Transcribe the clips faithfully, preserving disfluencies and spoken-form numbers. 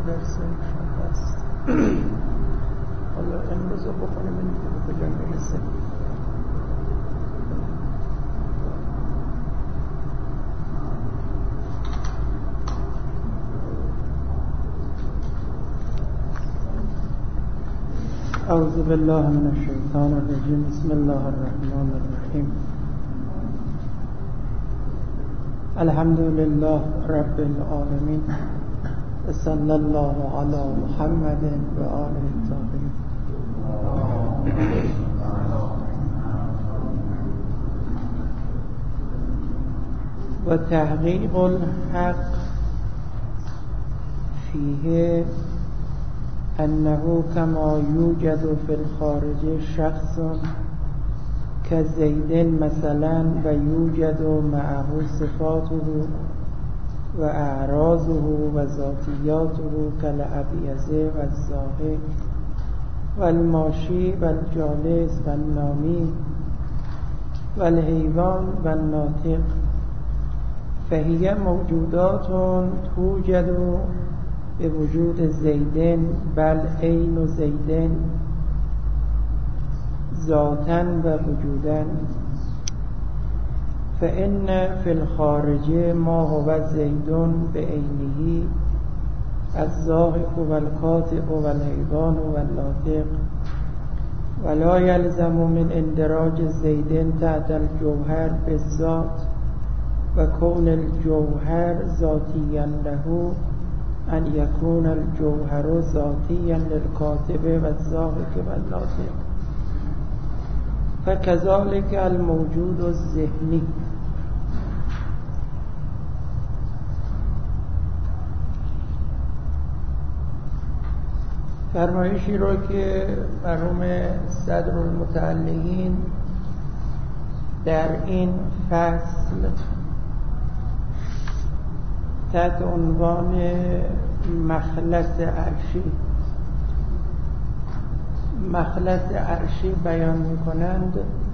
درس شنبه است. حالا امروز رو بخونیم این که به کجا میرسه. اعوذ بالله من الشیطان الرجیم. بسم الله الرحمن الرحیم. الحمد لله رب العالمین و صلی الله علی محمد و آله الطاهرین. و تحقیق الحق فیه انه كما يوجد في الخارج شخص كزيد مثلا و يوجد معه صفاته و اعراضه و ذاتیاته كالابيض و الزاهد و الماشي و الجالس و النامی و الحيوان و الناطق، فهي موجودات توجد بوجود زیدن بل عین زیدن ذاتا و وجودا، فإن في الخارج ما هو زید بعینه الزاهق و الکاطب و الحیوان و الناطق، ولا يلزم من اندراج زید تحت الجوهر بالذات و کون الجوهر ذاتیا له ان یکون الجوهر ذاتیا للکاتب و الزاهق و الناطق، فكذلك الموجود الذهنی. فرمایشی رو که مرحوم صدر المتعلقین در این فصل تحت عنوان مخلص عرشی مخلص عرشی بیان می‌کنند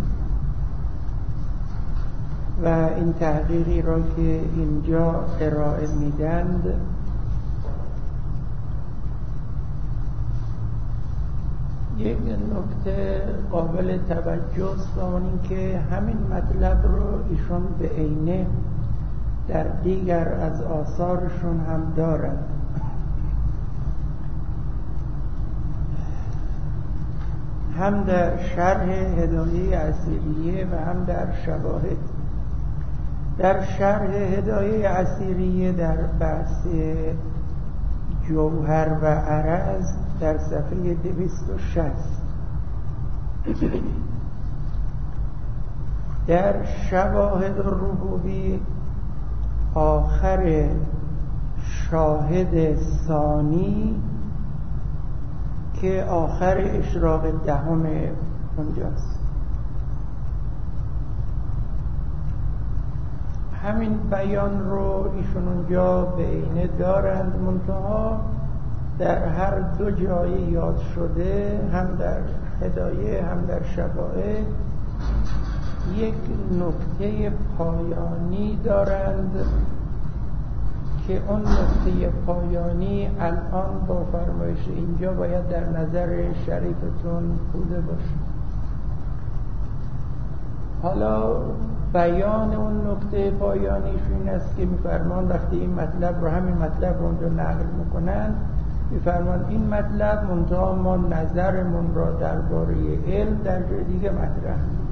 و این تحقیقی را که اینجا ارائه میدند یک نکته قابل توجه است، اون این که همین مطلب رو ایشون به عینه در دیگر از آثارشون هم دارند. هم در شرح هدایه عصیریه و هم در شواهد. در شرح هدایه عصیریه در بحث جوهر و عرض در صفحه دویست و شصت، در شواهد الربوبی آخر شاهد ثانی که آخر اشراق دهم اونجاست، همین بیان رو ایشون اونجا به عینه دارند، منتها در هر دو جایی یاد شده، هم در هدایه هم در شواهد، یک نکته پایانی دارند که اون نکته پایانی الان با فرمایش اینجا باید در نظر شریفتون بوده باشه. حالا بیان اون نکته پایانیش این است که میفرمان وقتی این مطلب رو همین مطلب رو اونجا نقل میکنن، میفرمان این مطلب منتها ما نظرمون را درباره علم در جای دیگه مطرح میکنیم.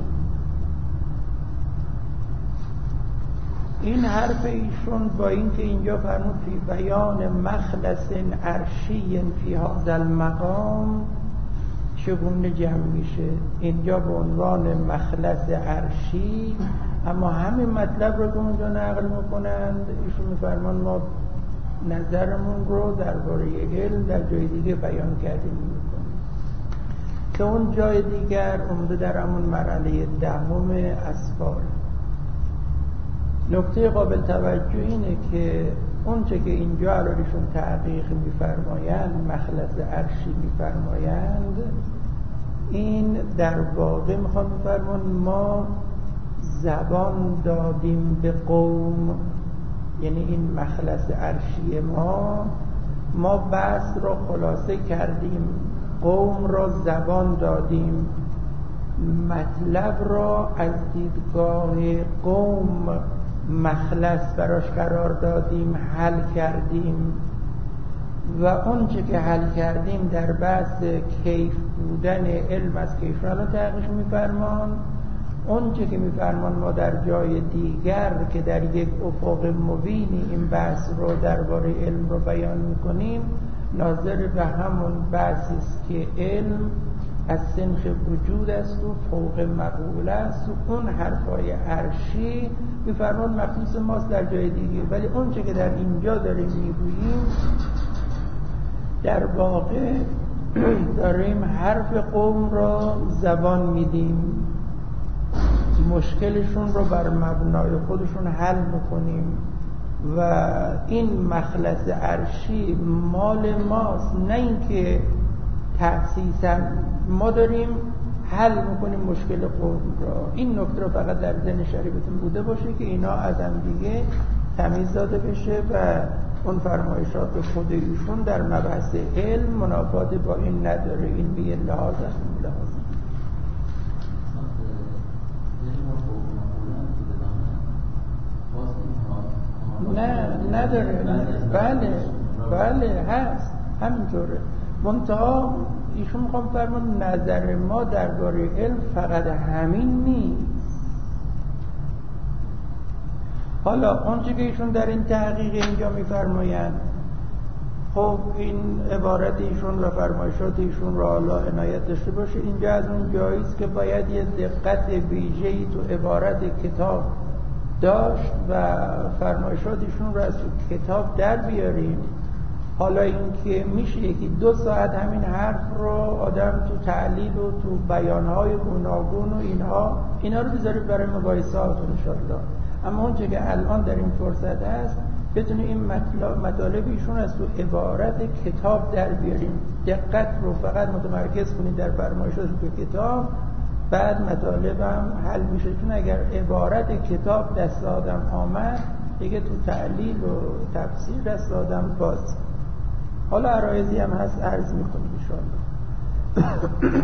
این حرف ایشون با اینکه اینجا فرمود فی بیان مخلص عرشی فی هذا المقام چگونه جمع میشه؟ اینجا به عنوان مخلص عرشی، اما همین مطلب رو که اونجا نقل میکنند ایشون میفرمان ما نظرمون رو درباره علم در جای دیگه بیان کردیم میکنیم که اون جای دیگر عمده در همون مرحله دهم اسفار. نکته قابل توجه اینه که اونچه که اینجا علایشون تحقیق میفرمایند، مخلص عرشی میفرمایند، این در واقع میخوان میفرمان ما زبان دادیم به قوم، یعنی این مخلص عرشی ما ما بحث رو خلاصه کردیم، قوم را زبان دادیم، مطلب را از دیدگاه قوم مخلص براش قرار دادیم، حل کردیم و اون چه که حل کردیم در بحث کیف بودن علم از کیف را تحقیق می‌فرمان. اون چه که می‌فرمان ما در جای دیگر که در یک افق مبینی این بحث رو درباره علم رو بیان می‌کنیم ناظر به همون بحثی است که علم از سنخ وجود است و فوق مقوله است و اون حرفای عرشی می‌فرمان مخصوص ماست در جای دیگه، ولی اون چه که در اینجا داریم میگوییم در واقع داریم حرف قوم را زبان میدیم، مشکلشون رو بر مبنای خودشون حل میکنیم و این مخلص عرشی مال ماست، نه اینکه تأسیساً ما داریم حل میکنیم مشکل قوم را. این نکته رو فقط در ذهن شریفتون بوده باشه که اینا از هم دیگه تمیز داده بشه و اون فرمایشات خود ایشون در مبحث علم منافات با این نداره. این به لحاظ است. لحاظ نه نداره. بله بله هست، همینطوره. منتها ایشون میخوام فرمان نظر ما درباره علم فقط همین نیست. حالا اونچه که ایشون در این تحقیق اینجا میفرمایند، خب این عبارت ایشون و فرمایشات ایشون را حالا عنایت داشته باشه، اینجا از اون جایی است که باید یه دقت ویژه‌ای تو عبارت کتاب داشت و فرمایشات ایشون را از کتاب در بیاریم. حالا این که میشه یکی دو ساعت همین حرف رو آدم تو تعلیل و تو بیانهای گوناگون و اینها اینا رو بذارید برای مباحثات انشاءالله. اما اون چه که الان در این فرصت هست بتونیم این مطلب مطالب ایشون از تو عبارت کتاب در بیاریم. دقت رو فقط متمرکز کنید در فرمایشات تو کتاب، بعد مطالبم حل میشه. چون اگر عبارت کتاب دست آدم آمد دیگه تو تعلیل و تفسیر دست آدم باز. حالا عرایضی هم هست عرض میکنیم انشاءالله.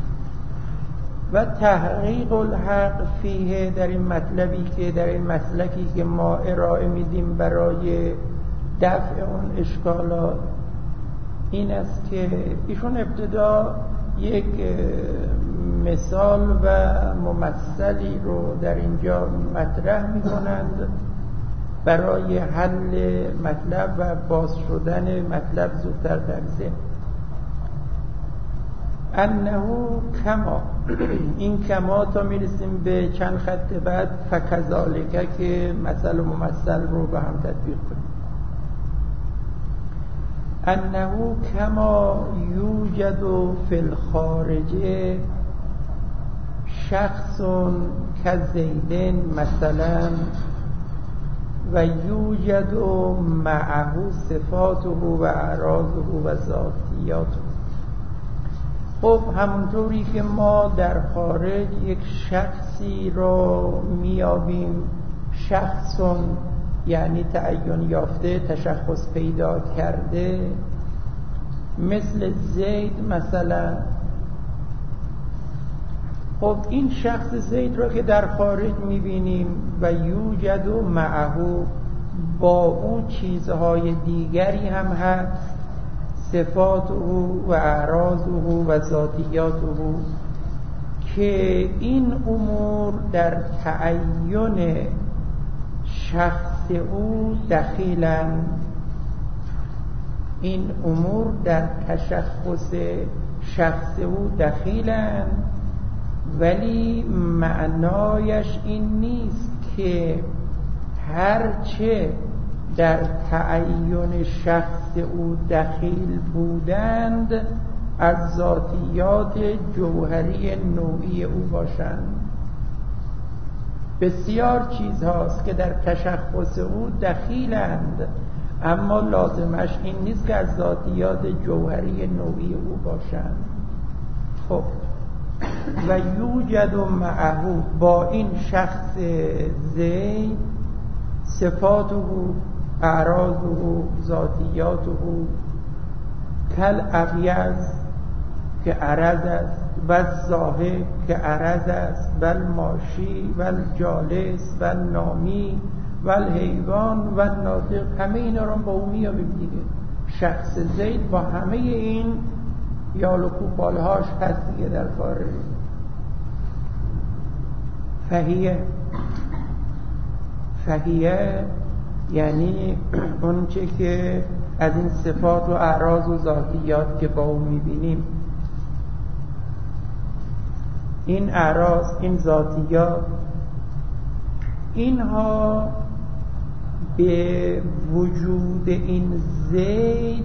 و تحقیق الحق فیه، در این مطلبی که در این مسلکی که ما ارائه میدیم برای دفع اون اشکالات این است که ایشون ابتدا یک مثال و ممثلی رو در اینجا مطرح میکنند برای حل مطلب و باز شدن مطلب زودتر در ذهن. انه کما، این کما تا میرسیم به چند خط بعد فکذالکه که مثل و ممثل رو به هم تطبیق کنیم. انه کما یوجد فی الخارج شخص کزیدن مثلا و یوجد معه صفاته و اعراضه و ذاتیاته. خب همونطوری که ما در خارج یک شخصی رو میابیم، شخصون یعنی تعین یافته، تشخص پیدا کرده، مثل زید مثلا. خب این شخص زید رو که در خارج میبینیم و یوجد و معه، با اون چیزهای دیگری هم هست، صفات او و اعراض او و ذاتیات او، که این امور در تعین شخص او دخیلن. این امور در تشخص شخص او دخیلن، ولی معنایش این نیست که هرچه در تعین شخص او دخیل بودند از ذاتیات جوهری نوعی او باشند. بسیار چیزهاست که در تشخص او دخیلند، اما لازمش این نیست که از ذاتیات جوهری نوعی او باشند. خب و یوجد معه، با این شخص زید، صفات او اعراضه ذاتیاته کل ابیض که عرض است و ظاهر که عرض است و الماشی و الجالس و النامی و الحیوان و الناطق. همه اینا رو با اون میابیم دیگه. شخص زید با همه این یال و کوپالهاش هست دیگه در خارج. فهیه فهیه یعنی اون چه که از این صفات و اعراض و ذاتیات که با اون میبینیم، این اعراض، این ذاتیات، اینها به وجود این زید،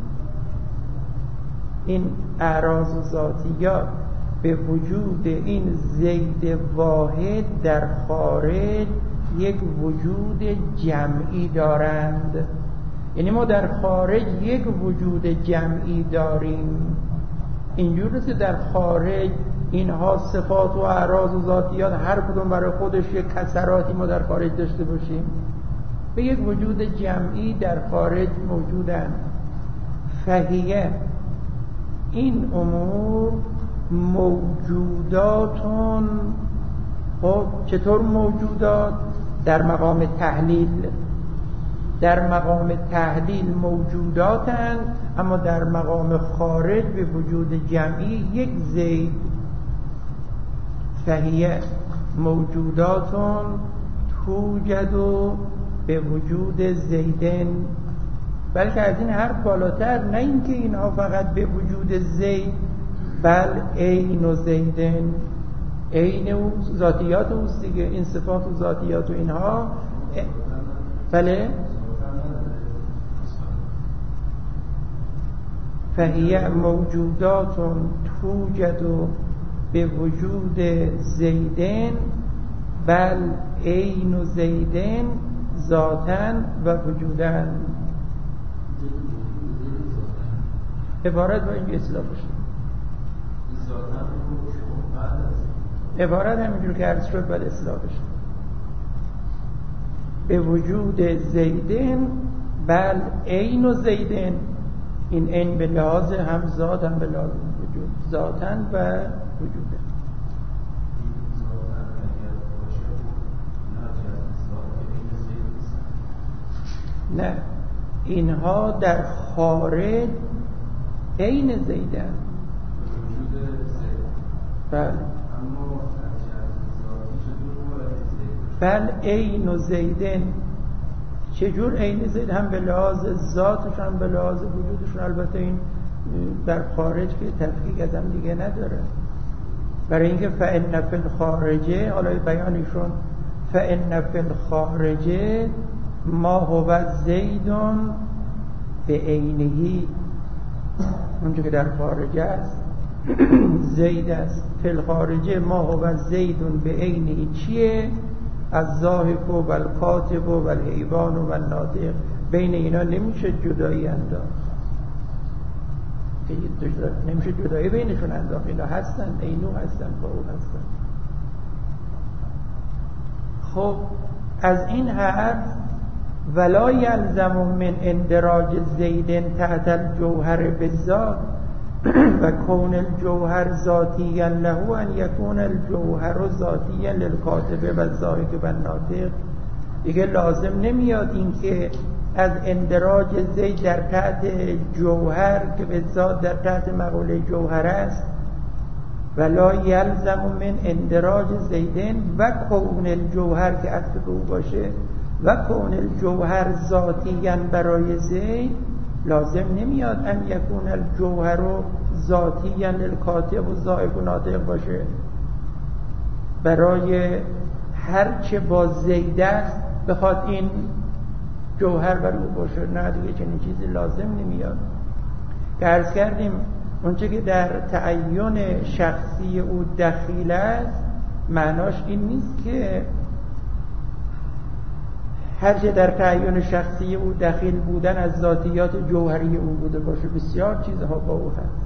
این اعراض و ذاتیات به وجود این زید واحد در خارج یک وجود جمعی دارند. یعنی ما در خارج یک وجود جمعی داریم. اینجور نیست در خارج اینها صفات و اعراض و ذاتیات هر کدوم برای خودش یک کسراتی ما در خارج داشته باشیم. به یک وجود جمعی در خارج موجودند. فهیه این امور موجوداتون. خب چطور موجودات؟ در مقام تحلیل، در مقام تحلیل موجوداتند، اما در مقام خارج به وجود جمعی یک زید. فهیه موجوداتون توجد به وجود زیدن، بلکه از این حرف بالاتر، نه اینکه اینها فقط به وجود زید، بل عین و زیدن، عین و ذاتیات اوست دیگه. این صفات و ذاتیات و اینها بله. فهیه موجودات توجد به وجود زیدن، بل عین و زیدن ذاتن و وجودن. عبارت با این اصلاح بشه. عبارت همینجور که عرض شد باید اصلاح بشه. به وجود زیدن، بل عین و زیدن. این عین به لحاظ هم ذات هم به لحاظ وجود، ذاتن و وجودن. نه، اینها در خارج عین زیدن. بله بل عین و زیدن. چجور عین زید؟ هم به لحاظ ذاتش هم به لحاظ وجودش. البته این در خارج که تفکیک از هم دیگه نداره، برای اینکه فإن فی الخارجه، حالا بیانشون فإن فی الخارجه ما هو زیدون به عینهی، اونجا که در خارجه است زید است. فی الخارجه ما هو زیدون به عینهی چیه؟ از ضاحک و الکاتب و الحیوان و الناطق. بین اینا نمیشه جدایی انداخت، نمیشه جدایی بینشون انداخت. اینا هستن، اینو هستن، با او هستن. خب از این حرف ولا یلزم من اندراج زیدن تحت الجوهر بالذات و کون الجوهر ذاتیا له ان یکون الجوهر ذاتیا للکاتب و الضاحک و الناطق. دیگه لازم نمیاد این که از اندراج زید در تحت جوهر که به ذات در تحت مقوله جوهر است، ولا یلزم من اندراج زیدن و کون الجوهر که عطف به او باشه و کون الجوهر ذاتیا برای زید، لازم نمیاد ان یکون الجوهر ذاتیا للکاتب و ضاحک و ناطق باشه. برای هر چه با زید است بخواد این جوهر بر او باشه، نه دیگه چنین چیزی لازم نمیاد. که عرض کردیم اونچه که در تعین شخصی او دخیل است، معناش این نیست که هر چه در تعین شخصی او دخیل بودن از ذاتیات جوهری او بوده باشه. بسیار چیزها با او هست.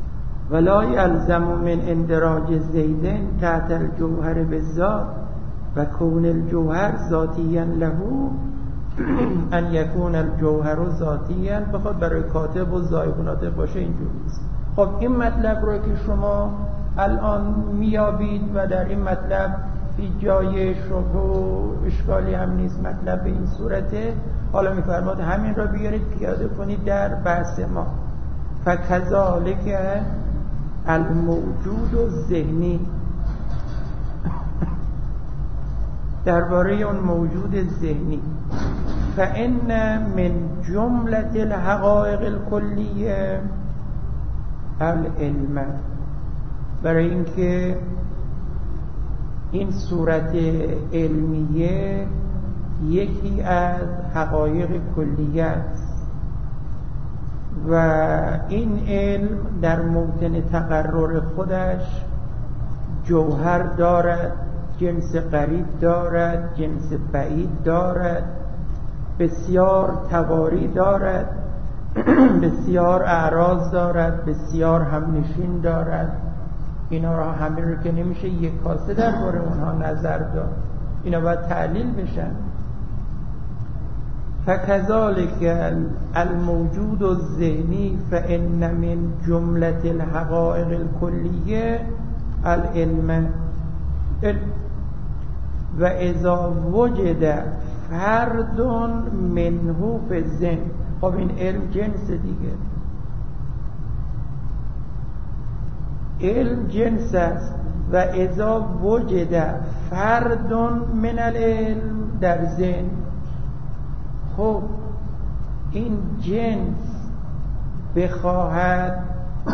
ولا یلزم من اندراج زیدن تحت الجوهر بالذات و کون الجوهر ذاتیاً له ان یکون الجوهر ذاتیاً، بخواد برای کاتب و ضایق ناطق باشه اینجوری نیست. خب این مطلب رو که شما الان میابید و در این مطلب هیچ جای شبه و اشکالی هم نیست، مطلب به این صورته. حالا میفرماد همین را بیارید پیاده کنید در بحث ما. فکذالک الموجود الذهنی، درباره اون موجود ذهنی، فإن من جملة الحقائق الکلیه العلم، برای اینکه این صورت علمیه یکی از حقایق کلیه است و این علم در موطن تقرر خودش جوهر دارد، جنس قریب دارد، جنس بعید دارد، بسیار تواری دارد، بسیار اعراض دارد، بسیار همنشین دارد. اینا را همه رو که نمیشه یک کاسه درباره اونها نظر داد، اینا باید تعلیل بشن. فکذالک الموجود الذهنی فإن من جملة الحقائق الکلیه العلم، و اذا وجد فرد منه فی الذهن. خب این علم جنس دیگه، علم جنس است. و اذا وجد فرد من العلم در ذهن، خب این جنس بخواهد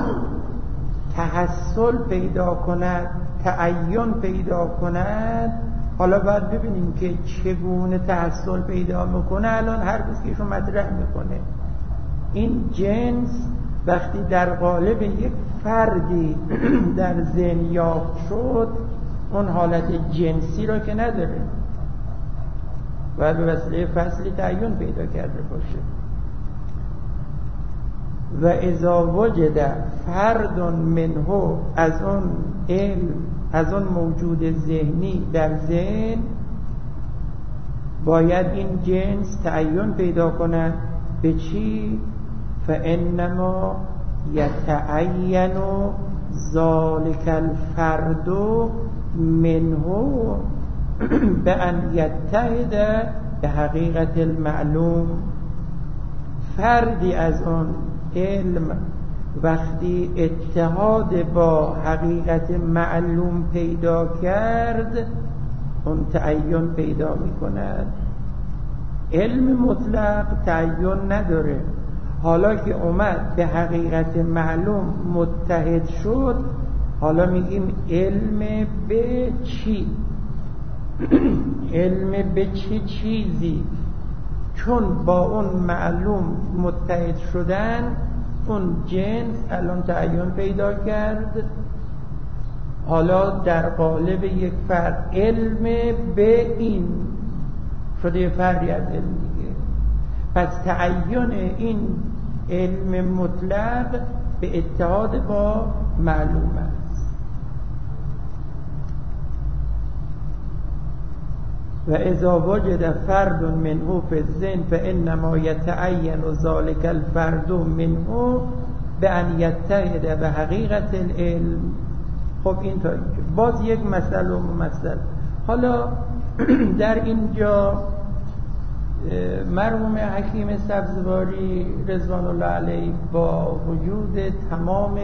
تحصل پیدا کند، تعین پیدا کند، حالا باید ببینیم که چگونه تحصل پیدا میکنه. الان هر کسی که ایشون مطرح میکنه این جنس وقتی در قالب یک فردی در ذهن یافت شد، اون حالت جنسی را که نداره، باید به وسیله فصلی تعین پیدا کرده باشه. و اذا وجد فرد منه، از اون علم، از اون موجود ذهنی در ذهن باید این جنس تعین پیدا کند. به چی؟ فانما یتعین ذلک الفرد منه بأن یتحد به حقیقت المعلوم. فردی از اون علم وقتی اتحاد با حقیقت معلوم پیدا کرد، اون تعین پیدا می کند. علم مطلق تعین نداره، حالا که اومد به حقیقت معلوم متحد شد، حالا میگیم علم به چی؟ علم به چه چیزی؟ چون با اون معلوم متحد شدن، اون جنس الان تعین پیدا کرد. حالا در قالب یک فرد علم به این شده یه فردی از علم دیگه. پس تعین این علم مطلق به اتحاد با معلوم است. و اذا وجد فرد منه فی الذهن فانما یتعین ذلک الفرد منه بأن یتحد به حقیقت العلم. خب این تا اینجا باز یک مسئله و ممثل. حالا در اینجا مرحوم حکیم سبزواری رضوان الله علیه با وجود تمام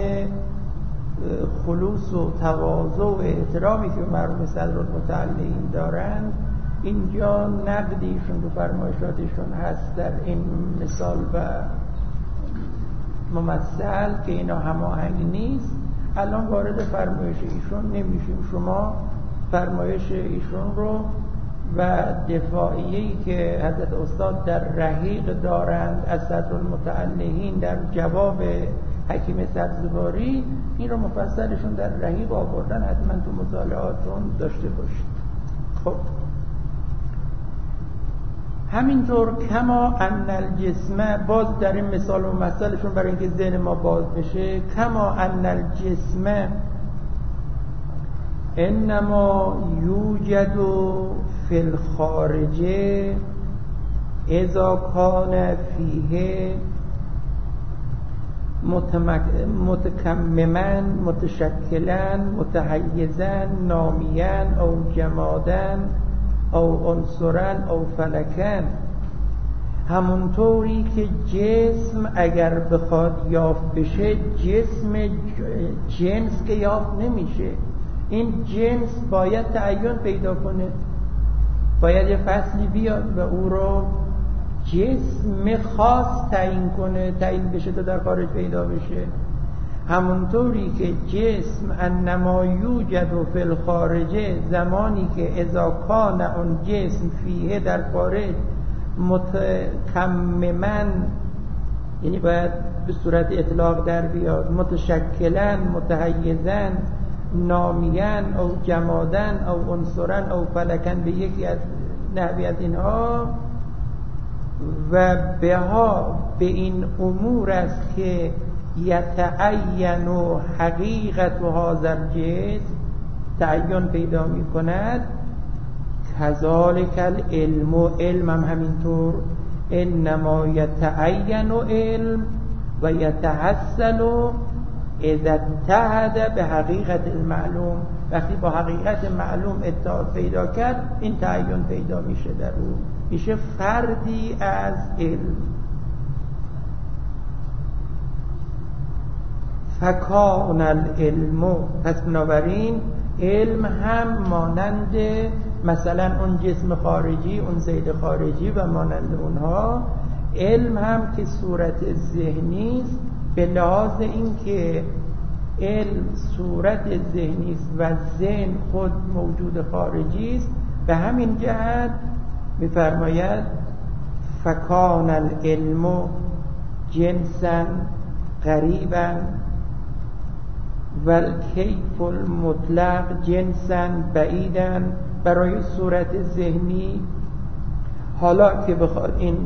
خلوص و تواضع و احترامی که مرحوم صدرالمتعلین دارند، اینجا نقدیشون رو فرمایشاتشون هست در این مثال و ممثل که اینا هماهنگ نیست. الان وارد فرمایش ایشون نمیشیم. شما فرمایش ایشون رو و دفاعیه‌ای که حضرت استاد در رحیق دارند از صدرالمتعلین در جواب حکیم سبزواری، این رو مفصلشون در رحیق آوردن، حتما تو مطالعاتون داشته باشید. خب همینطور کما ان الجسم، باز در این مثال و مثالشون برای اینکه ذهن ما باز بشه، کما ان الجسم انما یوجد فی الخارجه اذا کان فیه متکمما متشکلا متحیزا نامیا او جمادا او عنصرا او فلکا. همونطوری که جسم اگر بخواد یافت بشه جسم جنس که یافت نمیشه، این جنس باید تعین پیدا کنه، باید یه فصلی بیاد و او رو جسم خاص تعیین کنه، تعیین بشه تا در خارج پیدا بشه. همونطوری که جسم انما یوجد فی الخارجه، زمانی که اذا کان اون جسم فیه در خارج متکمما، یعنی باید به صورت اطلاق در بیاد، متشکلا متحیزا نامیا او جمادا او عنصرا او فلکا، به یکی از نحوی از اینها. و بها به این امور است که یتعین حقیقت هذا الجسم، تعین پیدا می کند. کذالک العلم، علم هم همینطور. انما یتعین علم و یتحصل اذا اتحد به حقیقت المعلوم. وقتی با حقیقت معلوم اتحاد پیدا کرد، این تعین پیدا میشه، در او میشه فردی از علم. فکان العلم، پس بنابراین علم هم مانند مثلا اون جسم خارجی، اون ذیل خارجی و مانند اونها، علم هم که صورت ذهنی است، به لحاظ این که علم صورت ذهنی است و ذهن خود موجود خارجی است، به همین جهت می‌فرماید فکان العلم جنسا قریبا و الکیف المطلق جنسا بعیدا. برای صورت ذهنی حالا که بخواد این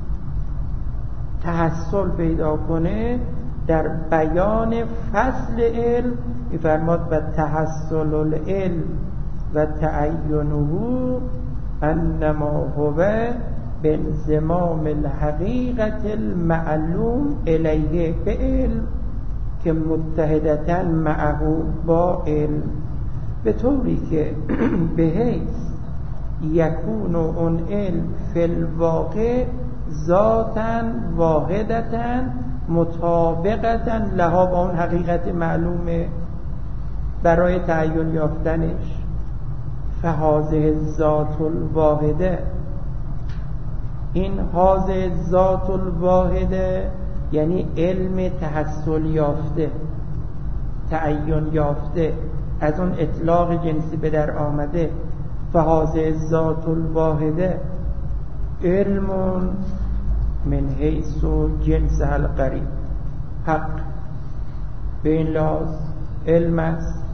تحصل پیدا کنه، در بیان فصل علم می‌فرماد و تحصل العلم و تعینه انما هو بانضمام الحقیقت المعلوم الیه، به علم که متحدتاً معه با علم، به طوری که به حیث یکون اون علم فی الواقع ذاتاً واحدتاً مطابقتاً لها، با اون حقیقت معلومه برای تعین یافتنش. فهذه ذات الواحده، این هذه ذات الواحده یعنی علم تحصل یافته، تعین یافته، از اون اطلاق جنسی به در آمده. فهذه ذات الواحده علم من حیث جنس القریب، حق به این لحاظ علم است.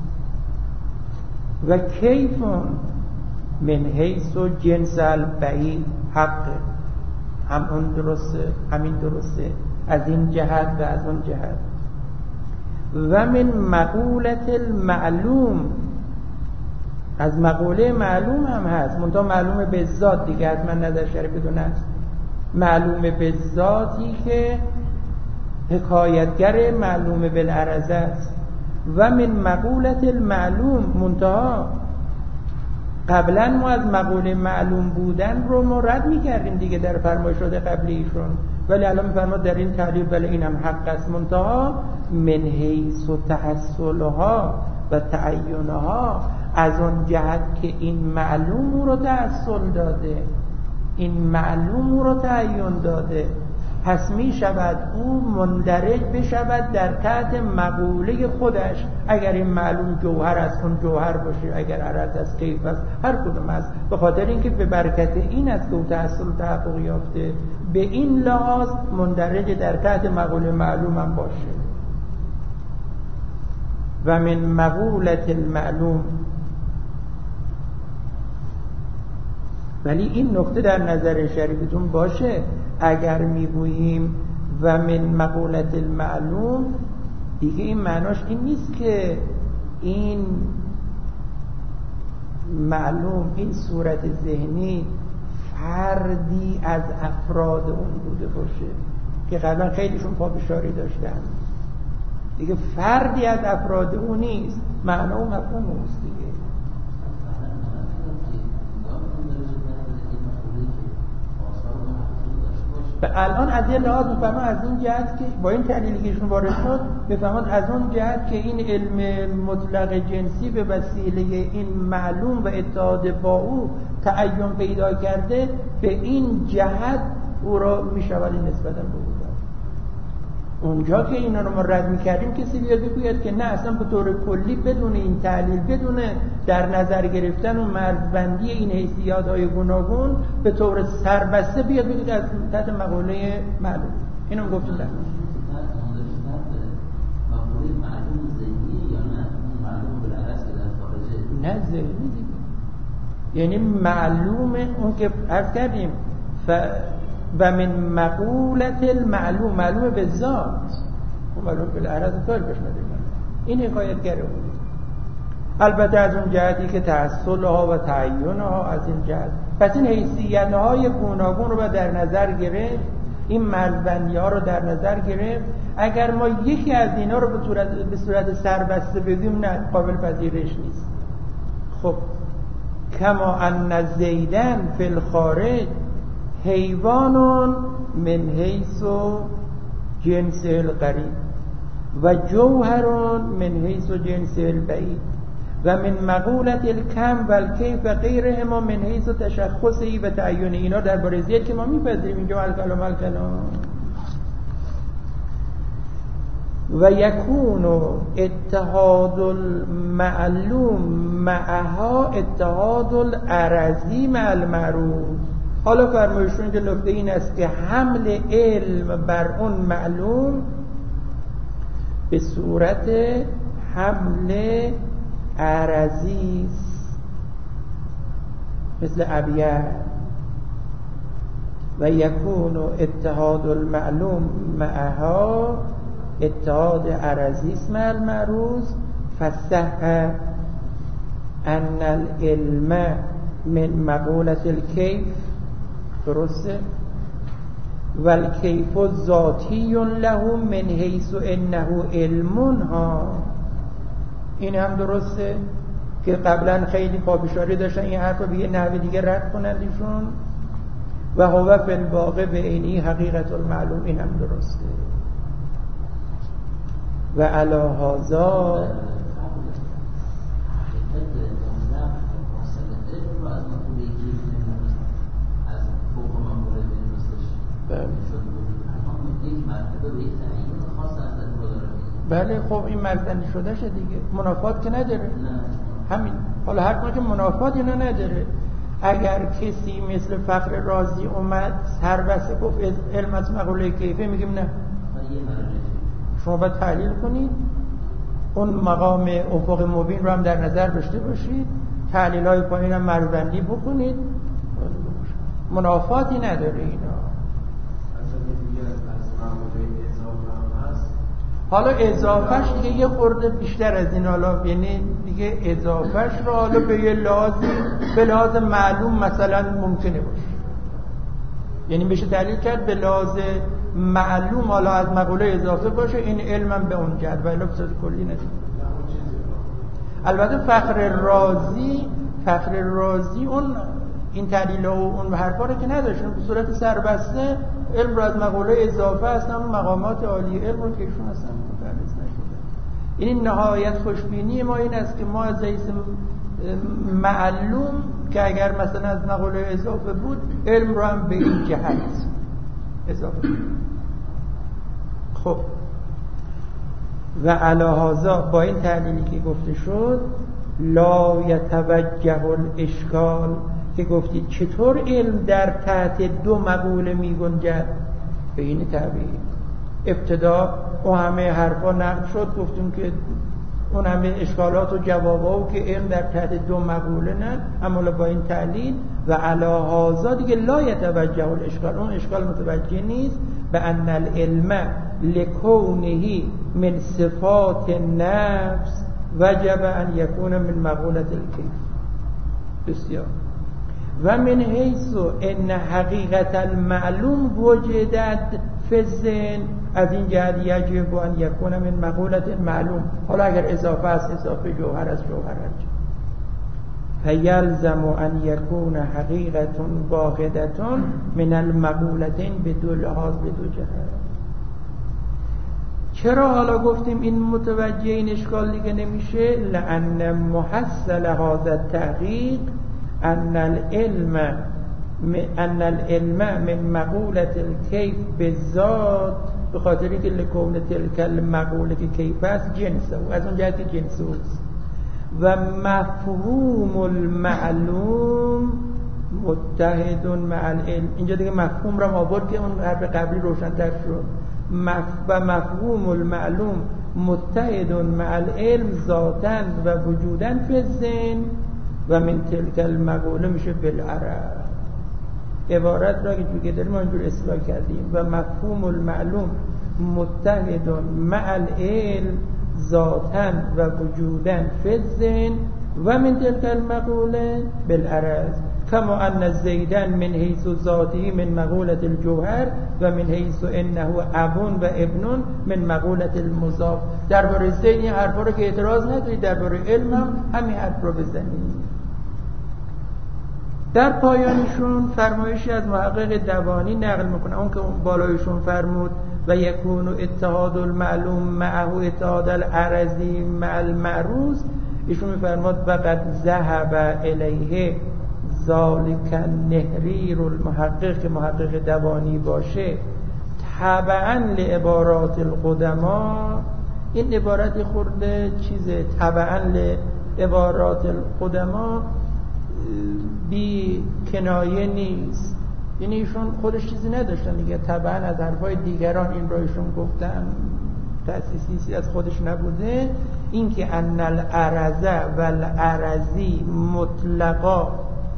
و کیف من حیث جنس البعید، حق هم اون درسته، همین درسته، از این جهت و از اون جهت. و من مقولت المعلوم، از مقوله معلوم هم هست، منتها معلوم به ذات دیگه، حتما نظر شریف بدون است، معلوم به ذاتی که حکایتگر معلوم بالعرض است. و من مقولت المعلوم، منتها قبلا ما از مقوله معلوم بودن رو ما رد می‌کردیم دیگه در فرمایشات قبلی ایشون، ولی الان می‌فرماد در این تعلیل بله اینم حق است، منتها من حیث تحصلها و تعینها، از اون جهت که این معلوم رو تحصل داده، این معلوم رو تعین داده، پس می شود او مندرج بشود در تحت مقوله خودش. اگر این معلوم جوهر است اون جوهر باشه، اگر عرض است کیف است، هر کدوم است، به خاطر اینکه به برکت این است که او تحصل تحقق یافته، به این لحاظ مندرج در تحت مقوله معلوم هم باشه. و من مقولت المعلوم، ولی این نکته در نظر شریفتون باشه، اگر میگوییم و من مقولت المعلوم، دیگه این معناش این نیست که این معلوم این صورت ذهنی فردی از افراد اون بوده باشه که قبلا خیلیشون پابشاری داشتن، دیگه فردی از افراد اون نیست، معنا و مفهوم اوست دیگه. الان از یه لحاظ بفهمن از این جهت که با این تحلیلی که ایشون وارد شد بفهمن از اون جهت که این علم مطلق جنسی به وسیله این معلوم و اتحاد با او تعین پیدا کرده، به این جهت او را میشود نسبت به او. اونجا که اینا رو ما رد میکردیم کسی بیاد بگوید که نه اصلا به طور کلی بدون این تحلیل، بدون در نظر گرفتن و مرزبندی این حیثیت‌های گوناگون به طور سربسته بیاد بگید از تحت مقوله معلوم. اینو گفتیم در مقوله معلوم ذهنی یا نه معلوم بالعرض که در خارجه؟ نه ذهنی دیگه، یعنی معلوم اون که عرض کردیم ف... و من مقولت المعلوم، معلوم به ذات و معلوم بالعرض کار بشنده این حکایتگره بود. البته از اون جهتی که تحصلها و تعیینها از این جهت، پس این حیثیت‌های گوناگون رو در نظر گرفت، این مرزبندی ها رو در نظر گرفت. اگر ما یکی از اینا رو به صورت, به صورت سربسته بدیم نه قابل پذیرش نیست. خب کما ان زیدن فی الخارج حیوانون من حیث جنس القریب و جوهرون من حیث جنس البعید و من مقولت الکم و الکیف و غیرهما من حیث تشخصی و تعیین. اینا درباره زید که ما میپذیریم اینجا الکلام الکلام و یکون اتحاد المعلوم معها اتحاد العرضی مع المعروف. حالا فرمایشون که نکته این است که حمل علم بر اون معلوم به صورت حمل عرضی است، مثل ابیه. و یکون اتحاد المعلوم معها اتحاد عرضی است مع المعروف فصح ان العلم من مقولت الکیف، درسته، و الکیف ذاتی له من حیث انه علم ها. این هم درسته که قبلا خیلی پابشاری داشتن این حرف رو به یه نحو دیگه رد کنند ایشون. و هو فی الواقع به عینی حقیقت المعلوم، این هم درسته. و علی هذا بله خب این مرزبندی شده شه دیگه، منافات که نداره همین. حالا هر کنه که منافات اینا نداره. اگر کسی مثل فخر رازی اومد سربسته گفت علم از مقوله کیفه، میگیم نه، شما باید تحلیل کنید، اون مقام افق مبین رو هم در نظر داشته باشید، تحلیل های پایین هم مرزبندی بکنید، منافاتی نداره اینا. حالا اضافهش دیگه یه خورده بیشتر از این، حالا یعنی دیگه اضافهش رو حالا به یه لحاظی به لحاظ معلوم مثلا ممکنه باشه، یعنی بشه دلیل کرد به لحاظ معلوم حالا از مقوله اضافه باشه این علمم به اون جد و لفظ کلی نشه. البته فخر رازی فخر رازی اون این تعلیل و اون حرفا رو که نداشتن، به صورت سربسته علم رو از مقوله اضافه هستن، مقامات عالی علم رو که ایشون هستن مدرس نشده. این نهایت خوشبینی ما این است که ما از حیث معلوم که اگر مثلا از مقوله اضافه بود علم رو هم به این جهت اضافه بود. خب و علی هذا با این تعلیلی که گفته شد لا یتوجه الاشکال که گفتید چطور علم در تحت دو مقوله می گنجد، به این تعبیر ابتدا اون همه حرفا نقد شد، گفتیم که اون همه اشکالات و جوابا که علم در تحت دو مقوله نه، اما با این تعلیل و علی هذا دیگه لا یتوجه الاشکال، اون اشکال متوجه نیست به ان العلم لکونه من صفات النفس وجب ان یکون من مقولت الکیف. بسیار. و من حیث ان حقیقت المعلوم وجدت فی الذهن، از این جهت یجب ان یکون من مقولت معلوم. حالا اگر اضافه است اضافه، جوهر از جوهر است. فیلزم ان یکون حقیقت واحدة من المقولتین بدو لحاظ بدو جهت. چرا حالا گفتیم این متوجه این اشکال دیگه نمیشه؟ لأن محصل هذا التحقیق ان العلم ان العلم من مقولة الکیف بالذات، به خاطر که لکون تلک المقوله که کیف است جنسه، از اون جهت جنسه است. و مفهوم المعلوم متحد مع العلم. اینجا دیگه مفهوم را ما آورد که اون حرف قبلی روشن‌تر شد. و مفهوم المعلوم متحد مع العلم ذاتاً و وجوداً فی الذهن و من تلک المقوله میشه بالعرب. عبارت را که داریم اونجور اصلاح کردیم. و مفهوم المعلوم متحد مع العلم ذاتاً و وجوداً فی الذهن و من تلک المقوله بالعرض، کما ان زیدا من حیث ذاته من مقولة الجوهر و من حیث انه ابون و ابن من مقولة المضاف. درباره زید این حرفا رو که اعتراض ندارید، درباره علم هم همین حرف رو بزنید. در پایانشون فرمایشی از محقق دوانی نقل میکنه، اون که اون بالایشون فرمود و یکون اتحاد المعلوم معه اتحاد العرضی مع المعروض. ایشون میفرماد وقد ذهب الیه ذالک النهریر المحقق، که محقق دوانی باشه، تبعا لعبارات القدما. این عبارت خورده چیزه، تبعا لعبارات القدما بی کنایه نیست، یعنی ایشون خودش چیزی نداشتن دیگه، طبعا از حرفای دیگران این رو ایشون گفتن، تأسیسی از خودش نبوده. این که ان العرضه و العرضی مطلقا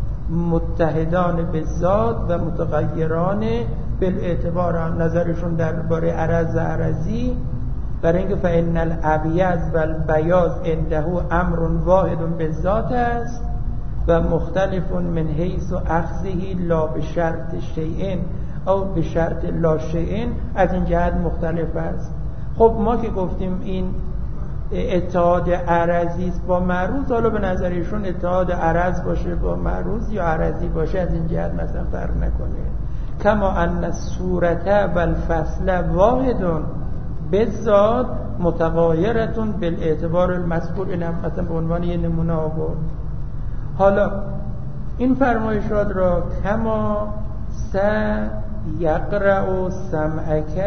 متحدان به ذات و متغیران بالاعتبار. نظرشون درباره عرض و عرضی برای اینکه فإن الابیض و البیاض عنده امر واحد بالذات است و مختلف من حیث اخذه لا به شرط شیئن او به شرط لا شیئن، از این جهت مختلف است. خب ما که گفتیم این اتحاد عرضی است با معروض، حالا به نظرشون اتحاد عرض باشه با معروض یا عرضی باشه از این جهت مثلا فرق نکنه. کما ان الصورت و الفصل واحد بالذات متغایرتون بالاعتبار المذکور. این هم مثلا به عنوان یه نمونه آورد. حالا این فرمایشات را کما س یقرأ سمعک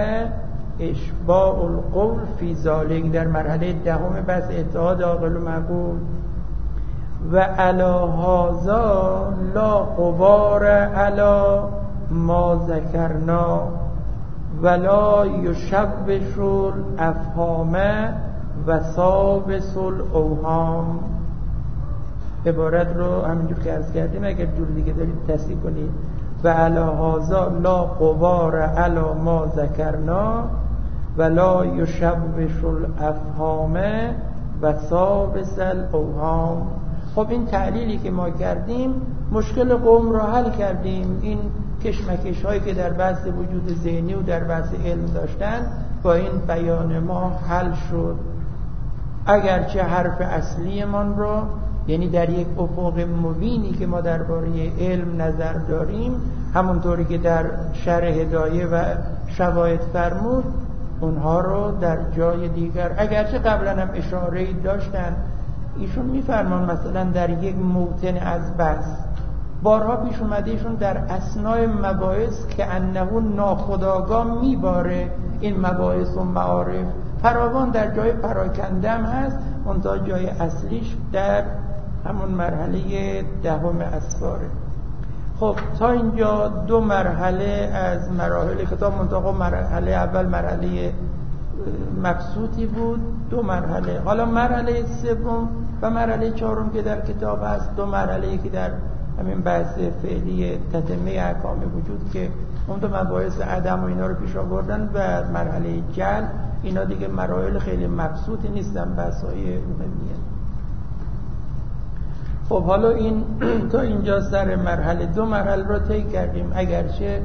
اشباع القول فی ذالک، در مرحله دهم بس اتحاد عاقل و معقول. و علی هذا لا غبار علی ما ذکرنا ولا یشوش الافهام و ثابت الاوهام. عبارت رو همینجور که عرض کردیم اگر جور دیگه دارید تصحیح کنید. و علی هذا لا غبار علی ما ذکرنا ولا یشوش الافهام و ثابت الاوهام. خب این تعلیلی که ما کردیم مشکل قوم را حل کردیم. این کشمکش هایی که در بحث وجود ذهنی و در بحث علم داشتن با این بیان ما حل شد. اگرچه حرف اصلی من را، یعنی در یک افق مبینی که ما درباره علم نظر داریم، همونطوری که در شرح هدایه و شواهد فرمود، اونها رو در جای دیگر اگرچه قبلا هم اشاره‌ای داشتن. ایشون میفرمان مثلا در یک موطن از بحث بارها پیش اومده ایشون در اثناء مباحث که انه ناخودآگاه میباره این مباحث و معارف فراوان در جای پراکنده هم هست، منتها جای اصلیش در همون مرحله دهم اسفاره. خب تا اینجا دو مرحله از مراحل کتاب، منتها مرحله اول مرحله مبسوطی بود، دو مرحله. حالا مرحله سوم و مرحله چهارم که در کتاب هست، دو مرحله که در همین بحث فعلی تتمه احکام وجود که اون دو مباحث عدم و اینا رو پیش آوردن و مرحله جل، اینا دیگه مراحل خیلی مبسوطی نیستن، بحث‌های مهمیه. خب حالا این تا اینجا سر مرحله دو مرحله رو طی کردیم. اگرچه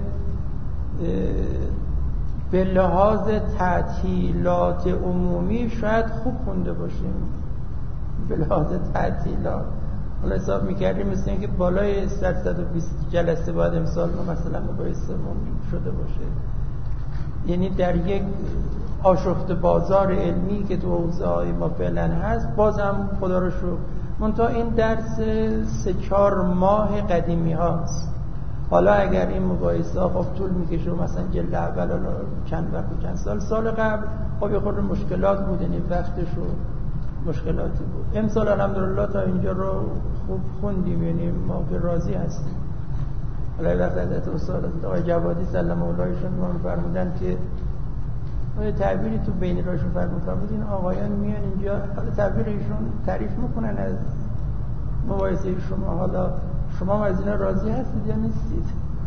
به لحاظ تعطیلات عمومی شاید خوب خونده باشیم، به لحاظ تعطیلات حالا حساب میکردیم مثل اینکه بالای صد و بیست جلسه باید امسال ما مثلا مباحثمون شده باشه. یعنی در یک آشفت بازار علمی که تو حوزه‌های ما فعلا هست، بازم خدا رو شکر منتها این درس سه چهار ماه قدیمی هاست. حالا اگر این مباحثه ها خب طول میکشه و مثلا جلد اول چند وقت و چند سال سال قبل خب یه خورده مشکلات بود، یعنی وقتش و مشکلاتی بود. امسال الحمدلله تا اینجا رو خوب خوندیم، یعنی ما که راضی هستیم. حالا وقت حضرت استاد آقای جوادی سلام اولایشون ما می‌فرمودن که یه تعبیری تو بین راشون فرمود این آقایان میان اینجا، حالا تعبیر ایشون تعریف میکنن از مباحثه شما، حالا شما از اینا راضی هستید یا نیستید؟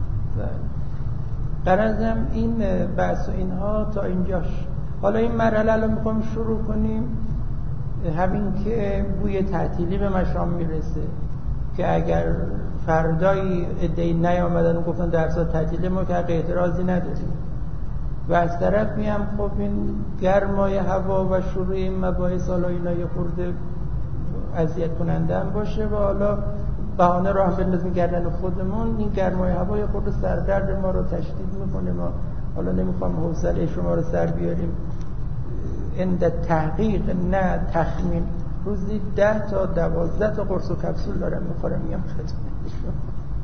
غرضم این بحث و اینها تا اینجاش. حالا این مرحله الان میخوام شروع کنیم. همین که بوی تعطیلی به مشام میرسه که اگر فردایی عده‌ای نیامدن و گفتن درس‌ها تعطیله، ما که اعتراضی نداریم و از طرف میم خب این گرمای هوا و شروع این مباحث حالا اینا یه خورده اذیت کننده هم باشه و حالا بهانه راه بندازیم کردن خودمون. این گرمای هوا یه خورده سردرد ما رو تشدید میکنه. ما حالا نمیخوام حوصله شما رو سر بیاریم. عند تحقیق نه تخمین روزی ده تا دوازده تا قرص و کپسول دارم میخورم، میگم خدمتشون.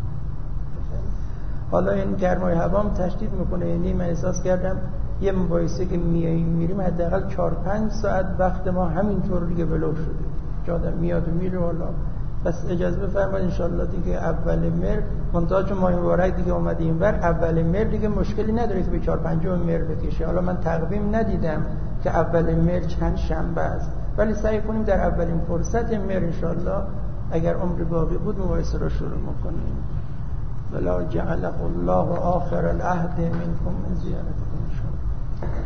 حالا این گرمای هوا هم تشدید میکنه. یعنی من احساس کردم یه مباحثه که میاییم میریم حداقل چهار پنج ساعت وقت ما همینطور دیگه بلو شده، جادم میاد و میره. حالا بس اجازه بفرمایید ان شاء الله دیگه اول مهر منتها چون ماه مبارک دیگه اومده اینور، اول مهر دیگه مشکلی نداره که به چهار پنجم مهر بکشه. حالا من تقویم ندیدم که اول مهر چند شنبه است، ولی سعی کنیم در اولین فرصت مهر ان شاء الله اگر عمر باقی بود مباحثه رو شروع میکنیم. ولا جعل الله آخر العهد منكم من زیارتكم ان شاء الله.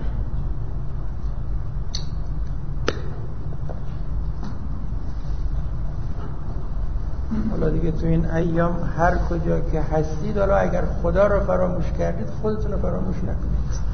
حالا دیگه تو این ایام هر کجا که هستید، حالا اگر خدا رو فراموش کردید خودتون رو فراموش نکنید.